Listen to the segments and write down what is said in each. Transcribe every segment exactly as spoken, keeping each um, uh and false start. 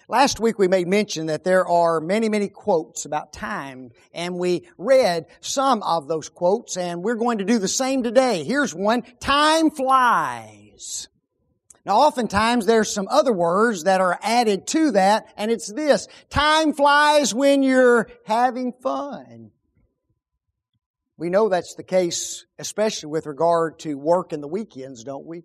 Last week we made mention that there are many, many quotes about time, and we read some of those quotes, and we're going to do the same today. Here's one: time flies. Now oftentimes there's some other words that are added to that, and it's this: time flies when you're having fun. We know that's the case, especially with regard to work and the weekends, don't we? It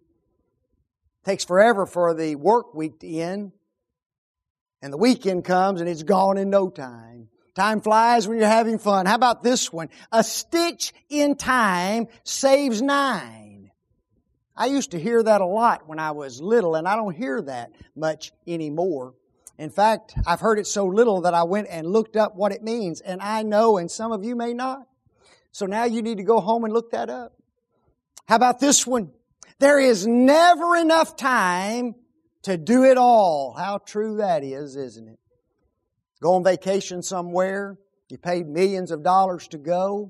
takes forever for the work week to end. And the weekend comes and it's gone in no time. Time flies when you're having fun. How about this one? A stitch in time saves nine. I used to hear that a lot when I was little, and I don't hear that much anymore. In fact, I've heard it so little that I went and looked up what it means, and I know, and some of you may not. So now you need to go home and look that up. How about this one? There is never enough time to do it all. How true that is, isn't it? Go on vacation somewhere, you paid millions of dollars to go,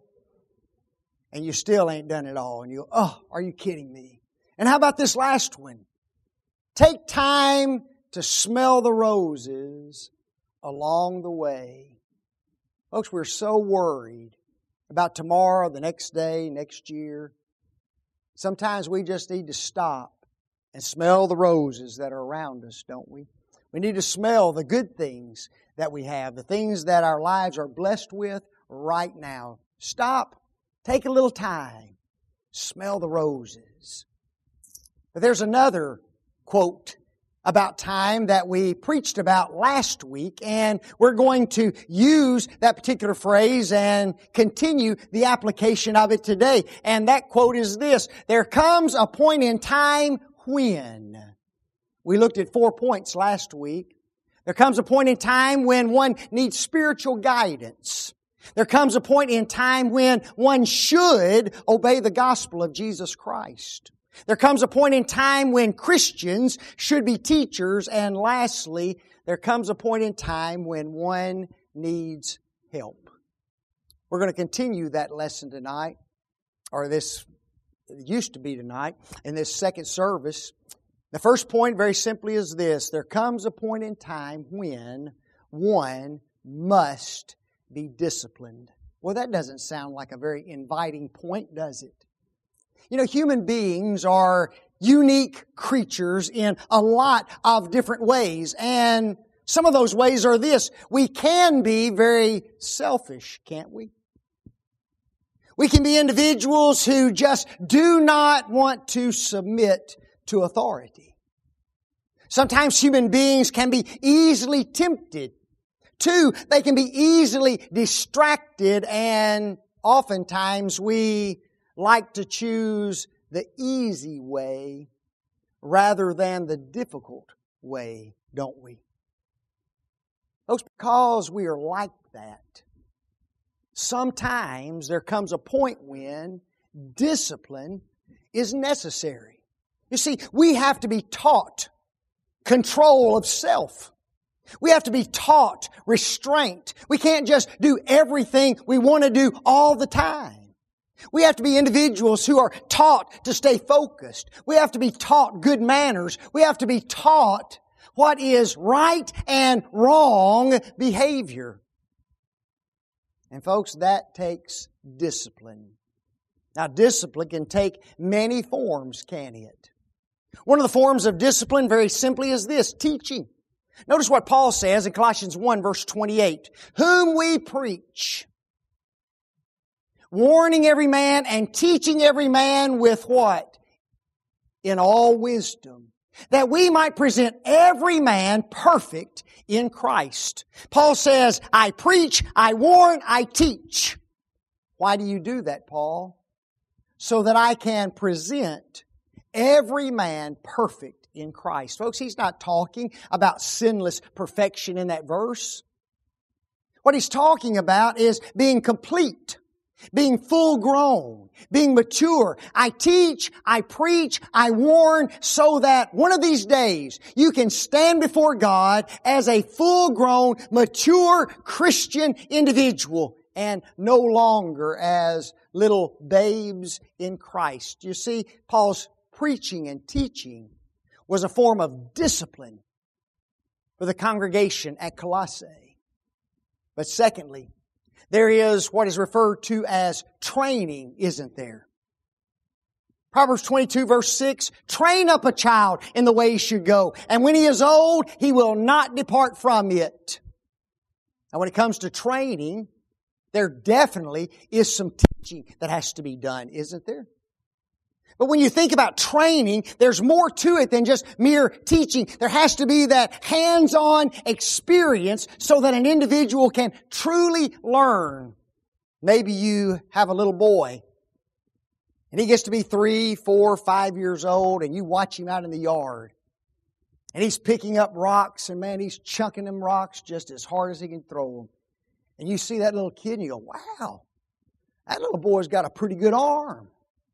and you still ain't done it all. And you go, oh, are you kidding me? And how about this last one? Take time to smell the roses along the way. Folks, we're so worried about tomorrow, the next day, next year. Sometimes we just need to stop and smell the roses that are around us, don't we? We need to smell the good things that we have, the things that our lives are blessed with right now. Stop. Take a little time. Smell the roses. But there's another quote about time that we preached about last week, and we're going to use that particular phrase and continue the application of it today. And that quote is this: there comes a point in time when. We looked at four points last week. There comes a point in time when one needs spiritual guidance. There comes a point in time when one should obey the gospel of Jesus Christ. There comes a point in time when Christians should be teachers. And lastly, there comes a point in time when one needs help. We're going to continue that lesson tonight, or this it used to be tonight, in this second service. The first point, very simply, is this: there comes a point in time when one must be disciplined. Well, that doesn't sound like a very inviting point, does it? You know, human beings are unique creatures in a lot of different ways, and some of those ways are this: we can be very selfish, can't we? We can be individuals who just do not want to submit to authority. Sometimes human beings can be easily tempted. Two, they can be easily distracted, and oftentimes we like to choose the easy way rather than the difficult way, don't we? Folks, because we are like that, sometimes there comes a point when discipline is necessary. You see, we have to be taught control of self. We have to be taught restraint. We can't just do everything we want to do all the time. We have to be individuals who are taught to stay focused. We have to be taught good manners. We have to be taught what is right and wrong behavior. And folks, that takes discipline. Now, discipline can take many forms, can it? One of the forms of discipline, very simply, is this: teaching. Notice what Paul says in Colossians one, verse twenty-eight. Whom we preach, warning every man and teaching every man with what? In all wisdom, that we might present every man perfect in Christ. Paul says, I preach, I warn, I teach. Why do you do that, Paul? So that I can present every man perfect in Christ. Folks, he's not talking about sinless perfection in that verse. What he's talking about is being complete, being full grown, being mature. I teach, I preach, I warn, so that one of these days you can stand before God as a full grown, mature Christian individual, and no longer as little babes in Christ. You see, Paul's preaching and teaching was a form of discipline. for the congregation at Colossae. But secondly, there is what is referred to as training, isn't there? Proverbs twenty-two verse six, train up a child in the way he should go, and when he is old, he will not depart from it. Now when it comes to training, there definitely is some teaching that has to be done, isn't there? But when you think about training, there's more to it than just mere teaching. There has to be that hands-on experience so that an individual can truly learn. Maybe you have a little boy, and he gets to be three, four, five years old, and you watch him out in the yard. And he's picking up rocks, and man, he's chunking them rocks just as hard as he can throw them. And you see that little kid, and you go, wow, that little boy's got a pretty good arm.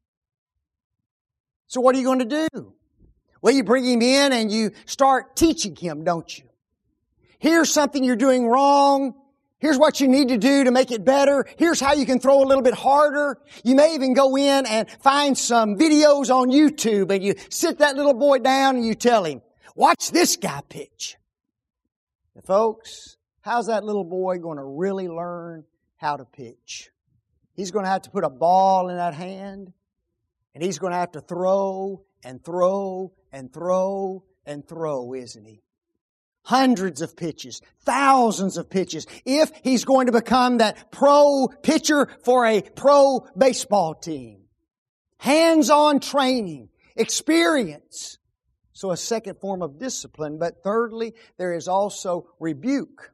So what are you going to do? Well, you bring him in and you start teaching him, don't you? Here's something you're doing wrong. Here's what you need to do to make it better. Here's how you can throw a little bit harder. You may even go in and find some videos on YouTube and you sit that little boy down and you tell him, watch this guy pitch. Now, folks, how's that little boy going to really learn how to pitch? He's going to have to put a ball in that hand. And he's going to have to throw and throw and throw and throw, isn't he? Hundreds of pitches, thousands of pitches. If he's going to become that pro pitcher for a pro baseball team. Hands-on training, experience. So a second form of discipline. But thirdly, there is also rebuke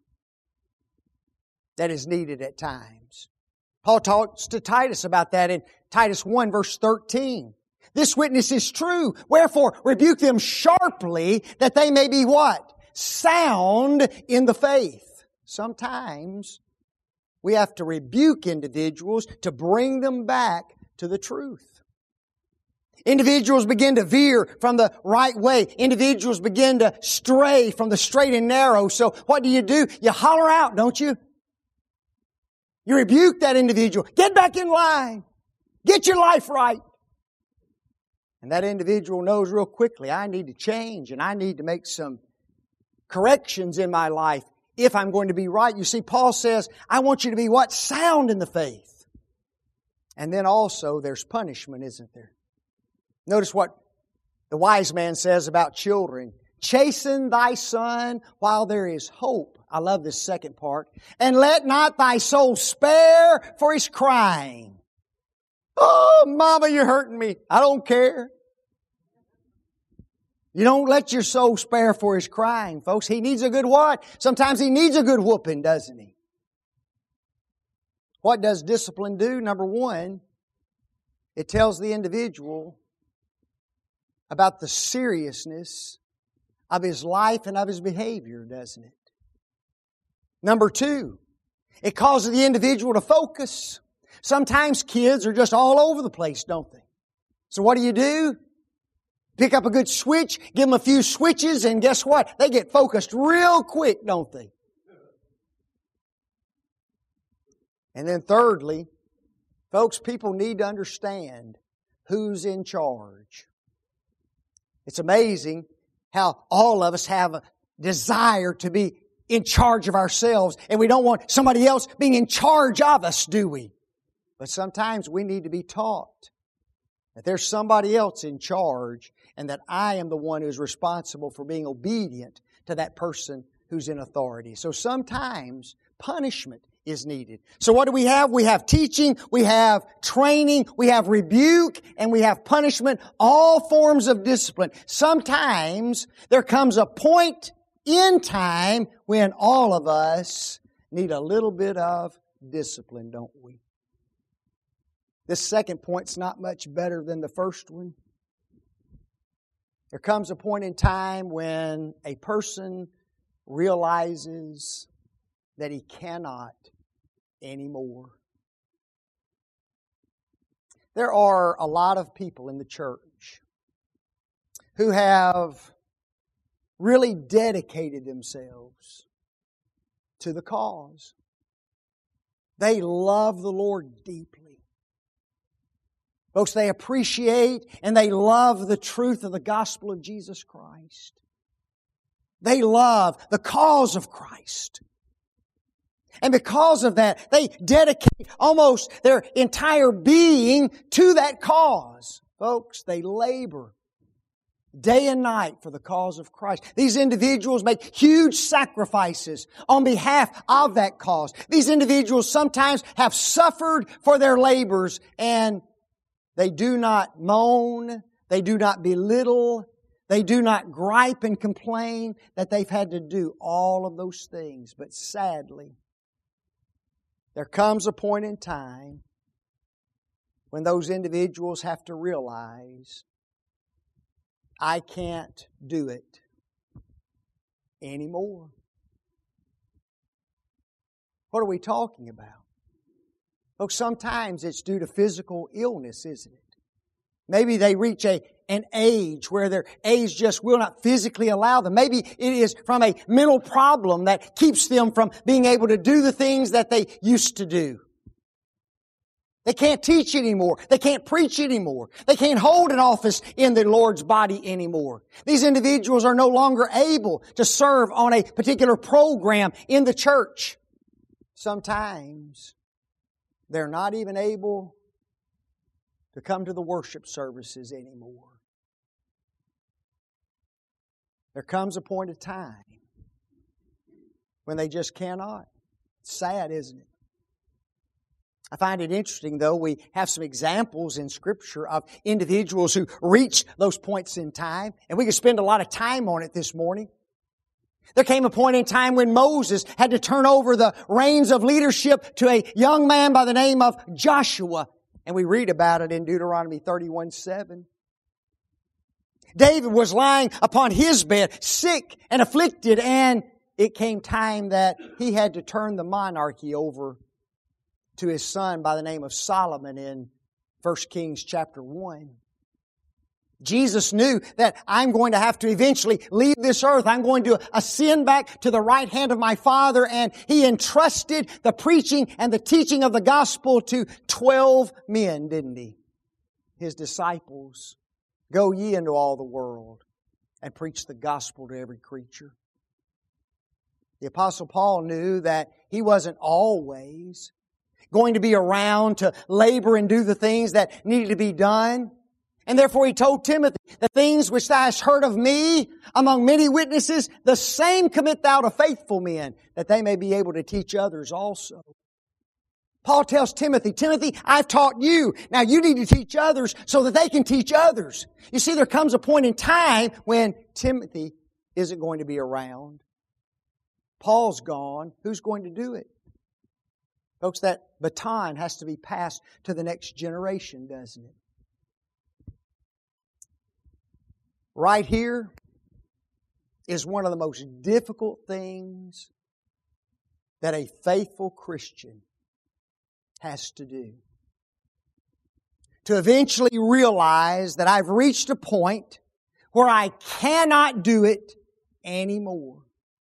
that is needed at times. Paul talks to Titus about that in Titus one verse thirteen. This witness is true. Wherefore, rebuke them sharply that they may be what? Sound in the faith. Sometimes we have to rebuke individuals to bring them back to the truth. Individuals begin to veer from the right way. Individuals begin to stray from the straight and narrow. So what do you do? You holler out, don't you? You rebuke that individual. Get back in line. Get your life right. And that individual knows real quickly, I need to change and I need to make some corrections in my life if I'm going to be right. You see, Paul says, I want you to be what? Sound in the faith. And then also there's punishment, isn't there? Notice what the wise man says about children. Chasten thy son while there is hope. I love this second part. And let not thy soul spare for his crying. Oh, mama, you're hurting me. I don't care. You don't let your soul spare for his crying, folks. He needs a good what? Sometimes he needs a good whooping, doesn't he? What does discipline do? Number one, it tells the individual about the seriousness of his life and of his behavior, doesn't it? Number two, it causes the individual to focus. Sometimes kids are just all over the place, don't they? So what do you do? Pick up a good switch, give them a few switches, and guess what? They get focused real quick, don't they? And then thirdly, folks, people need to understand who's in charge. It's amazing how all of us have a desire to be in charge of ourselves, and we don't want somebody else being in charge of us, do we? But sometimes we need to be taught that there's somebody else in charge and that I am the one who's responsible for being obedient to that person who's in authority. So sometimes punishment is needed. So what do we have? We have teaching, we have training, we have rebuke, and we have punishment, all forms of discipline. Sometimes there comes a point in time when all of us need a little bit of discipline, don't we? This second point's not much better than the first one. There comes a point in time when a person realizes that he cannot anymore. There are a lot of people in the church who have really dedicated themselves to the cause. They love the Lord deeply. Folks, they appreciate and they love the truth of the gospel of Jesus Christ. They love the cause of Christ. And because of that, they dedicate almost their entire being to that cause. Folks, they labor day and night for the cause of Christ. These individuals make huge sacrifices on behalf of that cause. These individuals sometimes have suffered for their labors, and they do not moan, they do not belittle, they do not gripe and complain that they've had to do all of those things. But sadly, there comes a point in time when those individuals have to realize, I can't do it anymore. What are we talking about? Folks, sometimes it's due to physical illness, isn't it? Maybe they reach a, an age where their age just will not physically allow them. Maybe it is from a mental problem that keeps them from being able to do the things that they used to do. They can't teach anymore. They can't preach anymore. They can't hold an office in the Lord's body anymore. These individuals are no longer able to serve on a particular program in the church. Sometimes they're not even able to come to the worship services anymore. There comes a point of time when they just cannot. It's sad, isn't it? I find it interesting, though, we have some examples in Scripture of individuals who reach those points in time, and we could spend a lot of time on it this morning. There came a point in time when Moses had to turn over the reins of leadership to a young man by the name of Joshua, and we read about it in Deuteronomy thirty-one seven. David was lying upon his bed, sick and afflicted, and it came time that he had to turn the monarchy over to his son by the name of Solomon in First Kings chapter one. Jesus knew that I'm going to have to eventually leave this earth. I'm going to ascend back to the right hand of my Father, and He entrusted the preaching and the teaching of the gospel to twelve men, didn't He? His disciples. Go ye into all the world and preach the gospel to every creature. The Apostle Paul knew that he wasn't always going to be around to labor and do the things that needed to be done. And therefore he told Timothy, the things which thou hast heard of me among many witnesses, the same commit thou to faithful men, that they may be able to teach others also. Paul tells Timothy, Timothy, I've taught you. Now you need to teach others so that they can teach others. You see, there comes a point in time when Timothy isn't going to be around. Paul's gone. Who's going to do it? Folks, that baton has to be passed to the next generation, doesn't it? Right here is one of the most difficult things that a faithful Christian has to do. To eventually realize that I've reached a point where I cannot do it anymore.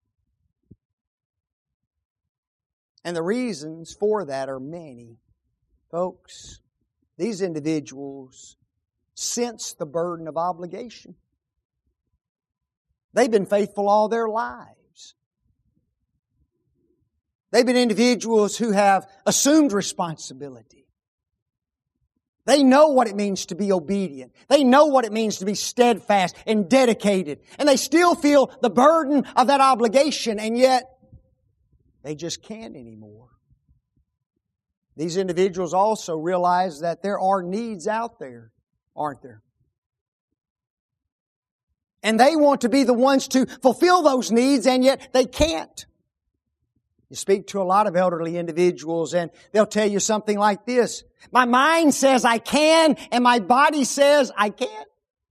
And the reasons for that are many. Folks, these individuals sense the burden of obligation. They've been faithful all their lives. They've been individuals who have assumed responsibility. They know what it means to be obedient. They know what it means to be steadfast and dedicated. And they still feel the burden of that obligation, and yet they just can't anymore. These individuals also realize that there are needs out there, aren't there? And they want to be the ones to fulfill those needs, and yet they can't. You speak to a lot of elderly individuals and they'll tell you something like this. My mind says I can and my body says I can't.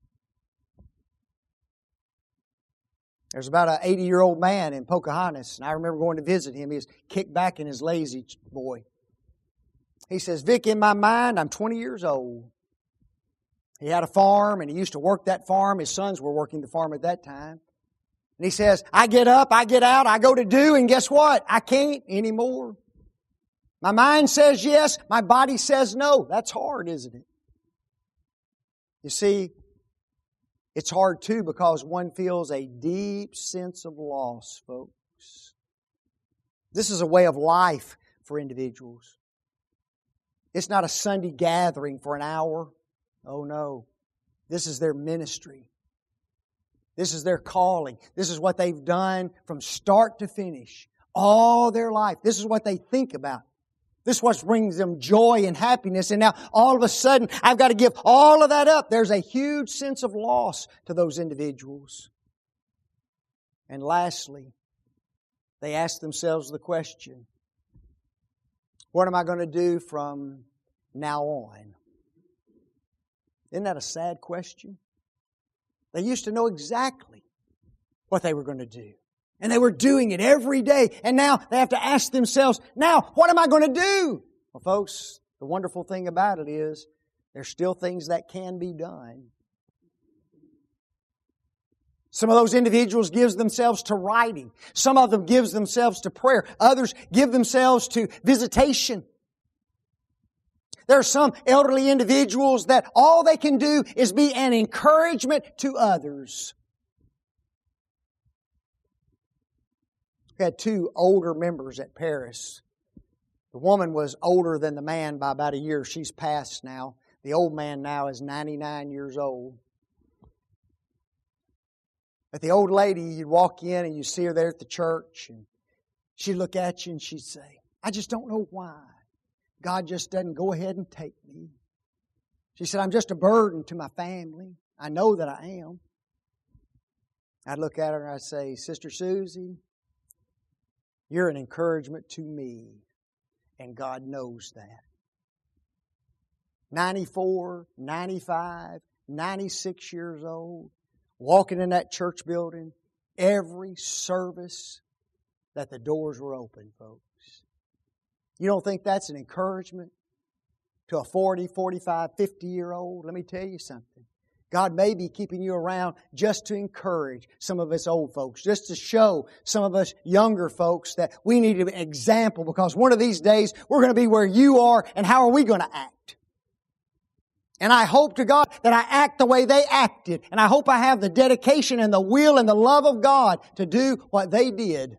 There's about an eighty-year-old man in Pocahontas, and I remember going to visit him. He was kicked back in his lazy boy. He says, Vic, in my mind, I'm twenty years old. He had a farm, and he used to work that farm. His sons were working the farm at that time. And he says, I get up, I get out, I go to do, and guess what? I can't anymore. My mind says yes, my body says no. That's hard, isn't it? You see, It's hard too because one feels a deep sense of loss, folks. This is a way of life for individuals. It's not a Sunday gathering for an hour. Oh no. This is their ministry. This is their calling. This is what they've done from start to finish. All their life. This is what they think about. This is what brings them joy and happiness. And now all of a sudden, I've got to give all of that up. There's a huge sense of loss to those individuals. And lastly, they ask themselves the question, what am I going to do from now on? Isn't that a sad question? They used to know exactly what they were going to do. And they were doing it every day. And now they have to ask themselves, now, what am I going to do? Well, folks, the wonderful thing about it is there's still things that can be done. Some of those individuals gives themselves to writing. Some of them gives themselves to prayer. Others give themselves to visitation. There are some elderly individuals that all they can do is be an encouragement to others. We had two older members at Paris. The woman was older than the man by about a year. She's passed now. The old man now is ninety-nine years old. But the old lady, you'd walk in and you'd see her there at the church, and she'd look at you and she'd say, I just don't know why God just doesn't go ahead and take me. She said, I'm just a burden to my family. I know that I am. I'd look at her and I'd say, Sister Susie, you're an encouragement to me, and God knows that. ninety-four, ninety-five, ninety-six years old, walking in that church building, every service that the doors were open, folks. You don't think that's an encouragement to a forty, forty-five, fifty-year-old? Let me tell you something. God may be keeping you around just to encourage some of us old folks, just to show some of us younger folks that we need an example, because one of these days we're going to be where you are, and how are we going to act? And I hope to God that I act the way they acted, and I hope I have the dedication and the will and the love of God to do what they did.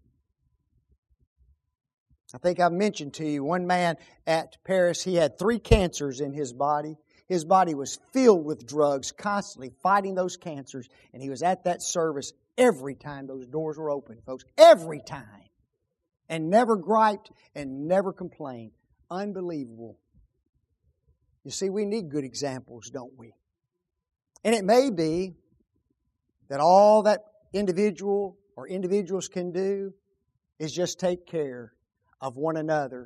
I think I've mentioned to you, one man at Paris, he had three cancers in his body. His body was filled with drugs, constantly fighting those cancers. And he was at that service every time those doors were open, folks. Every time. And never griped and never complained. Unbelievable. You see, we need good examples, don't we? And it may be that all that individual or individuals can do is just take care of one another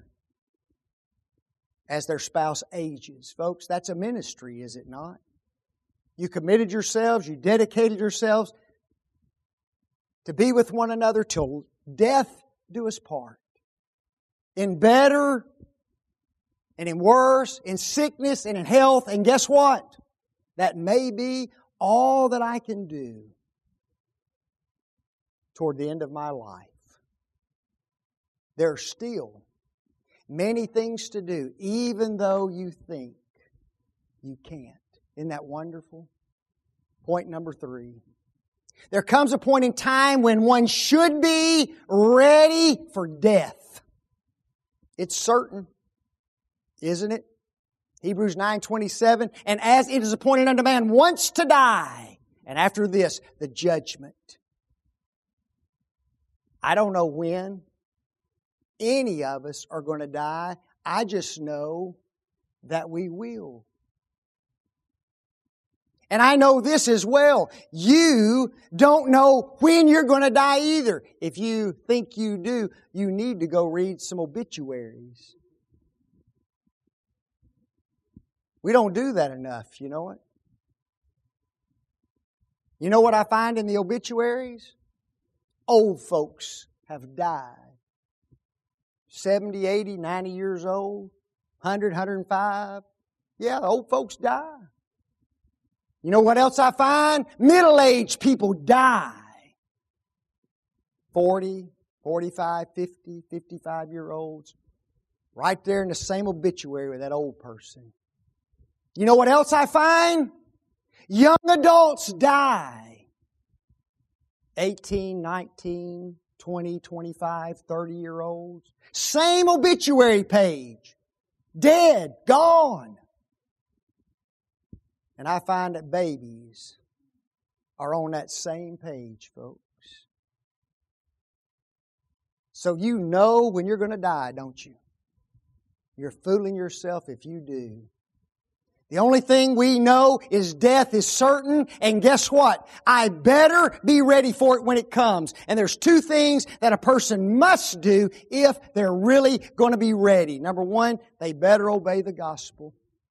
as their spouse ages. Folks, that's a ministry, is it not? You committed yourselves, you dedicated yourselves to be with one another till death do us part. In better and in worse, in sickness and in health. And guess what? That may be all that I can do toward the end of my life. There are still many things to do, even though you think you can't. Isn't that wonderful? Point number three. There comes a point in time when one should be ready for death. It's certain, isn't it? Hebrews nine twenty-seven, and as it is appointed unto man once to die, and after this, the judgment. I don't know when any of us are going to die. I just know that we will. And I know this as well. You don't know when you're going to die either. If you think you do, you need to go read some obituaries. We don't do that enough, you know it? You know what I find in the obituaries? Old folks have died. seventy, eighty, ninety years old, one hundred, one hundred five. Yeah, the old folks die. You know what else I find? Middle-aged people die. forty, forty-five, fifty, fifty-five-year-olds. Right there in the same obituary with that old person. You know what else I find? Young adults die. eighteen, nineteen, twenty, twenty-five, thirty-year-olds. Same obituary page. Dead, gone. And I find that babies are on that same page, folks. So you know when you're going to die, don't you? You're fooling yourself if you do. The only thing we know is death is certain, and guess what? I better be ready for it when it comes. And there's two things that a person must do if they're really going to be ready. Number one, they better obey the gospel.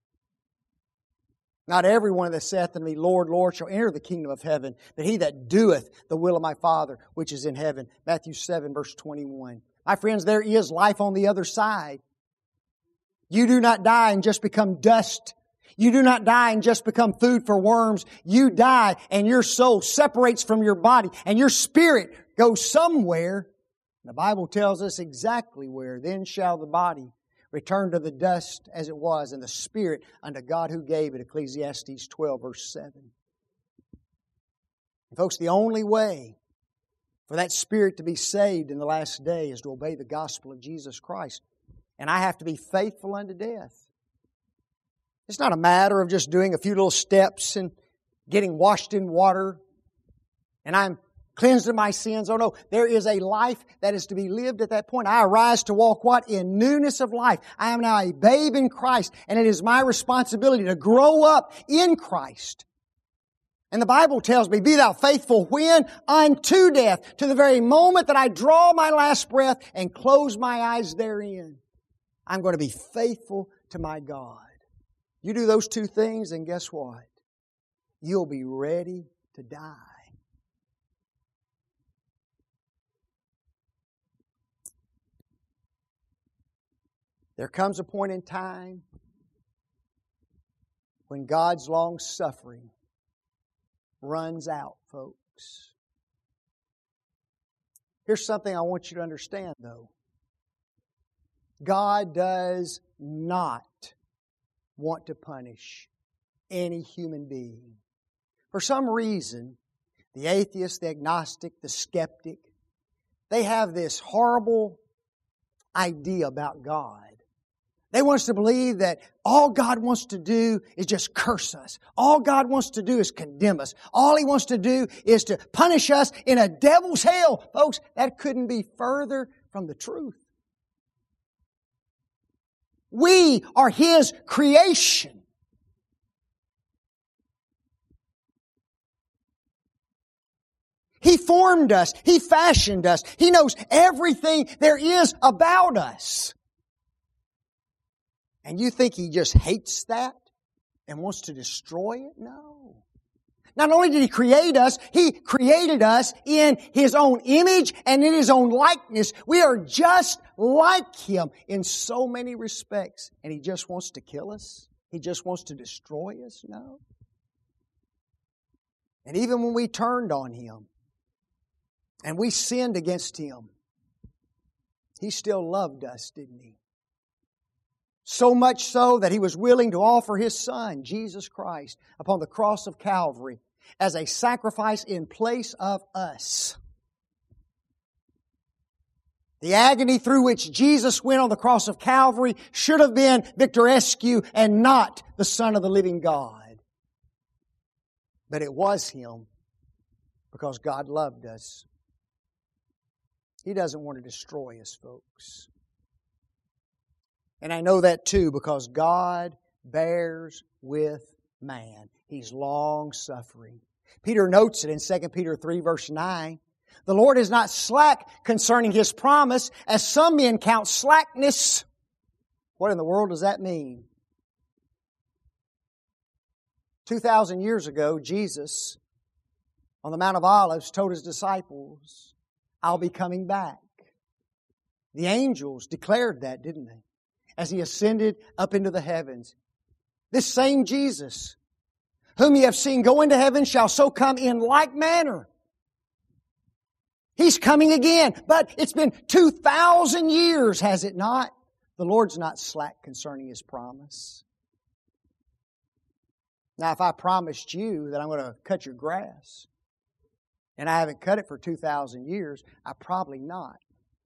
Not everyone that saith unto me, Lord, Lord, shall enter the kingdom of heaven, but he that doeth the will of my Father which is in heaven. Matthew seven, verse twenty-one. My friends, there is life on the other side. You do not die and just become dust. You do not die and just become food for worms. You die and your soul separates from your body and your spirit goes somewhere. The Bible tells us exactly where. Then shall the body return to the dust as it was, and the spirit unto God who gave it. Ecclesiastes twelve, verse seven. And folks, the only way for that spirit to be saved in the last day is to obey the gospel of Jesus Christ. And I have to be faithful unto death. It's not a matter of just doing a few little steps and getting washed in water and I'm cleansed of my sins. Oh no, there is a life that is to be lived at that point. I arise to walk what? In newness of life. I am now a babe in Christ, and it is my responsibility to grow up in Christ. And the Bible tells me, be thou faithful when? Unto death, to the very moment that I draw my last breath and close my eyes therein. I'm going to be faithful to my God. You do those two things, and guess what? You'll be ready to die. There comes a point in time when God's long suffering runs out, folks. Here's something I want you to understand, though. God does not want to punish any human being. For some reason, the atheist, the agnostic, the skeptic, they have this horrible idea about God. They want us to believe that all God wants to do is just curse us. All God wants to do is condemn us. All He wants to do is to punish us in a devil's hell. Folks, that couldn't be further from the truth. We are His creation. He formed us. He fashioned us. He knows everything there is about us. And you think He just hates that and wants to destroy it? No. Not only did He create us, He created us in His own image and in His own likeness. We are just like Him in so many respects. And He just wants to kill us? He just wants to destroy us? No. And even when we turned on Him and we sinned against Him, He still loved us, didn't He? So much so that He was willing to offer His Son, Jesus Christ, upon the cross of Calvary as a sacrifice in place of us. The agony through which Jesus went on the cross of Calvary should have been Victorescu and not the Son of the living God. But it was Him because God loved us. He doesn't want to destroy us, folks. And I know that too because God bears with man. He's long-suffering. Peter notes it in Second Peter three, verse nine. The Lord is not slack concerning His promise, as some men count slackness. What in the world does that mean? Two thousand years ago, Jesus, on the Mount of Olives, told His disciples, I'll be coming back. The angels declared that, didn't they? As He ascended up into the heavens. This same Jesus, whom ye have seen go into heaven, shall so come in like manner. He's coming again. But it's been two thousand years, has it not? The Lord's not slack concerning His promise. Now, if I promised you that I'm going to cut your grass, and I haven't cut it for two thousand years, I probably not.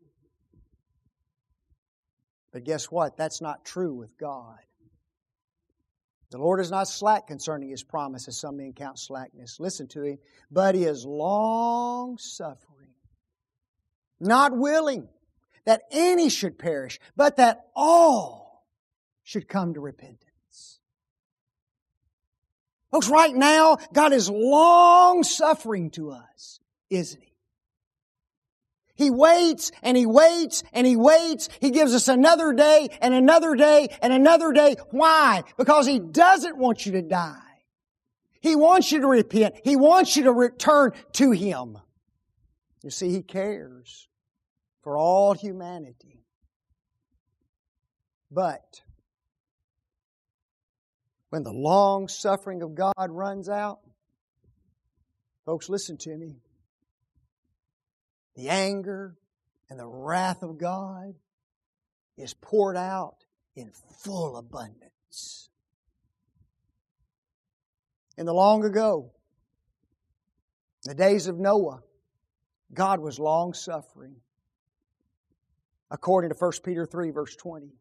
But guess what? That's not true with God. The Lord is not slack concerning His promise, as some men count slackness. Listen to Him. But He is long-suffering, not willing that any should perish, but that all should come to repentance. Folks, right now, God is long-suffering to us, isn't He? He waits and He waits and He waits. He gives us another day and another day and another day. Why? Because He doesn't want you to die. He wants you to repent. He wants you to return to Him. You see, He cares for all humanity. But when the long suffering of God runs out, folks, listen to me. The anger and the wrath of God is poured out in full abundance. In the long ago, the days of Noah, God was long suffering. According to First Peter three, verse twenty.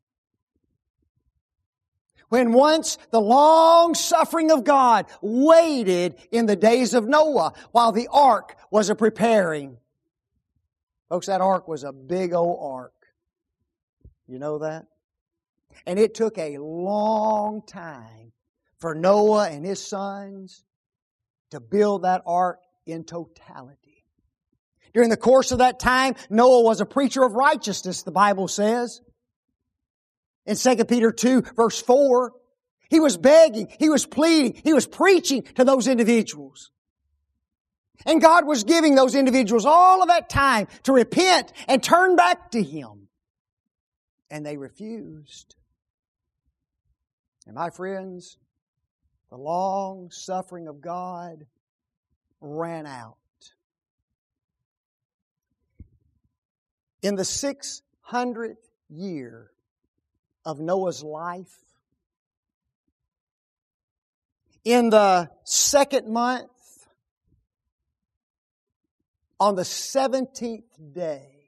When once the long suffering of God waited in the days of Noah while the ark was a preparing. Folks, that ark was a big old ark. You know that? And it took a long time for Noah and his sons to build that ark in totality. During the course of that time, Noah was a preacher of righteousness, the Bible says. In Second Peter two, verse four, he was begging, he was pleading, he was preaching to those individuals. And God was giving those individuals all of that time to repent and turn back to Him. And they refused. And my friends, the long suffering of God ran out. In the six hundredth year of Noah's life, in the second month, on the seventeenth day,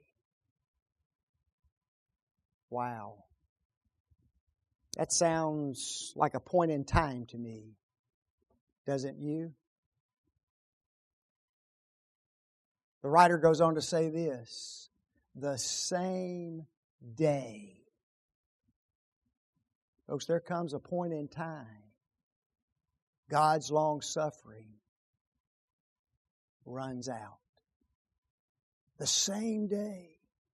wow, that sounds like a point in time to me, doesn't you? The writer goes on to say this, the same day. Folks, there comes a point in time, God's long suffering runs out. The same day,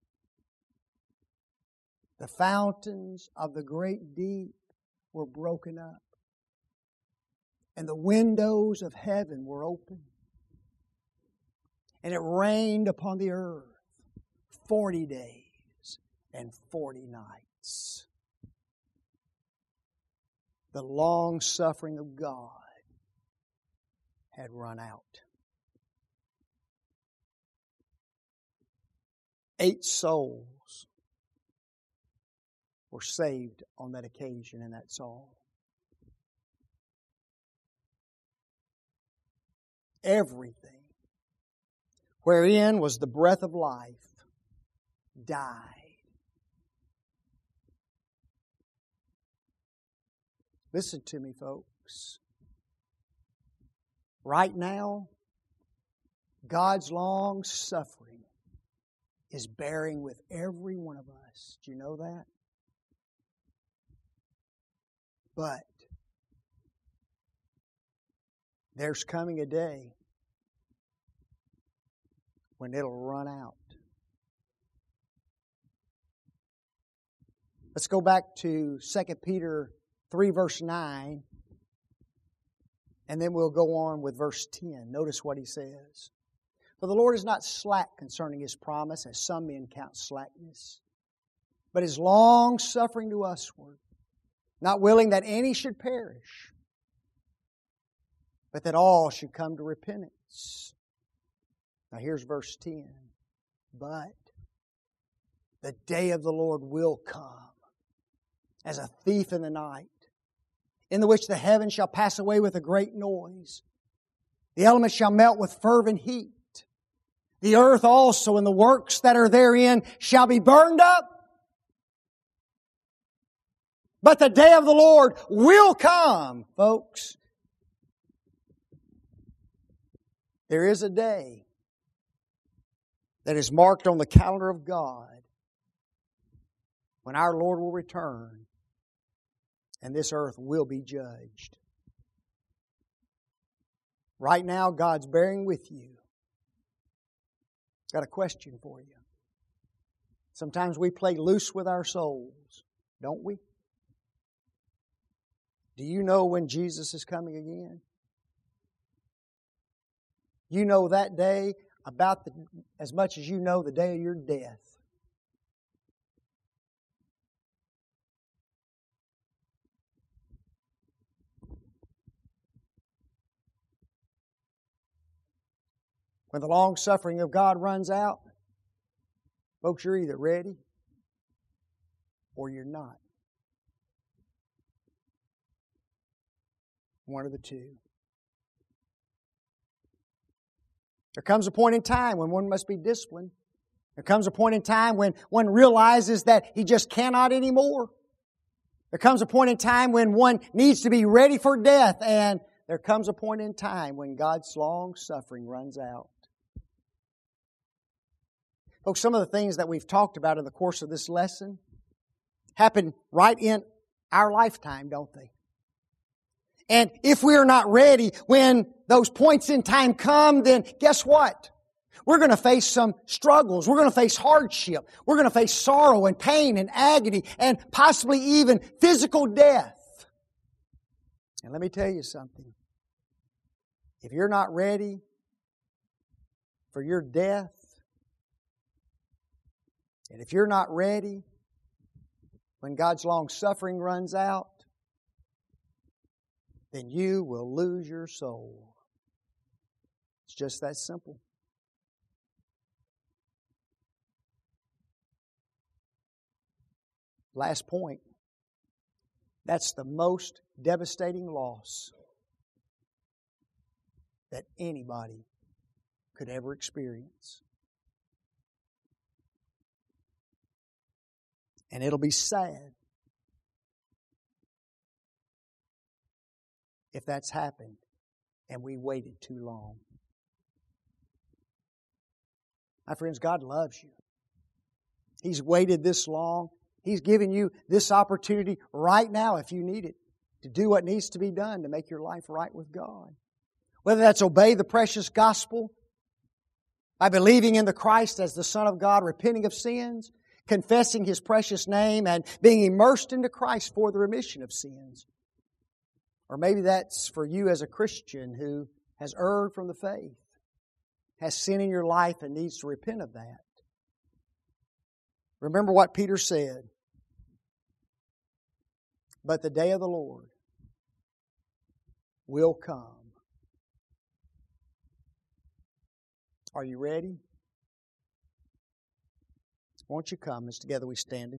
the fountains of the great deep were broken up, and the windows of heaven were open, and it rained upon the earth forty days and forty nights. The long suffering of God had run out. Eight souls were saved on that occasion, and that's all. Everything wherein was the breath of life died. Listen to me, folks. Right now, God's long suffering is bearing with every one of us. Do you know that? But there's coming a day when it'll run out. Let's go back to Second Peter three, verse nine, and then we'll go on with verse ten. Notice what he says. For the Lord is not slack concerning His promise, as some men count slackness, but is long-suffering to usward, not willing that any should perish, but that all should come to repentance. Now here's verse ten. But the day of the Lord will come as a thief in the night, in the which the heavens shall pass away with a great noise. The elements shall melt with fervent heat. The earth also and the works that are therein shall be burned up. But the day of the Lord will come, folks. There is a day that is marked on the calendar of God when our Lord will return and this earth will be judged. Right now, God's bearing with you. Got a question for you. Sometimes we play loose with our souls, don't we? Do you know when Jesus is coming again? You know that day about the, as much as you know the day of your death. When the long suffering of God runs out, folks, you're either ready or you're not. One of the two. There comes a point in time when one must be disciplined. There comes a point in time when one realizes that he just cannot anymore. There comes a point in time when one needs to be ready for death. And there comes a point in time when God's long suffering runs out. Folks, some of the things that we've talked about in the course of this lesson happen right in our lifetime, don't they? And if we are not ready when those points in time come, then guess what? We're going to face some struggles. We're going to face hardship. We're going to face sorrow and pain and agony and possibly even physical death. And let me tell you something. If you're not ready for your death, and if you're not ready when God's long suffering runs out, then you will lose your soul. It's just that simple. Last point. That's the most devastating loss that anybody could ever experience. And it'll be sad if that's happened and we waited too long. My friends, God loves you. He's waited this long. He's given you this opportunity right now, if you need it, to do what needs to be done to make your life right with God. Whether that's obey the precious gospel by believing in the Christ as the Son of God, repenting of sins, confessing His precious name, and being immersed into Christ for the remission of sins. Or maybe that's for you as a Christian who has erred from the faith, has sin in your life and needs to repent of that. Remember what Peter said. But the day of the Lord will come. Are you ready? Won't you come as together we stand?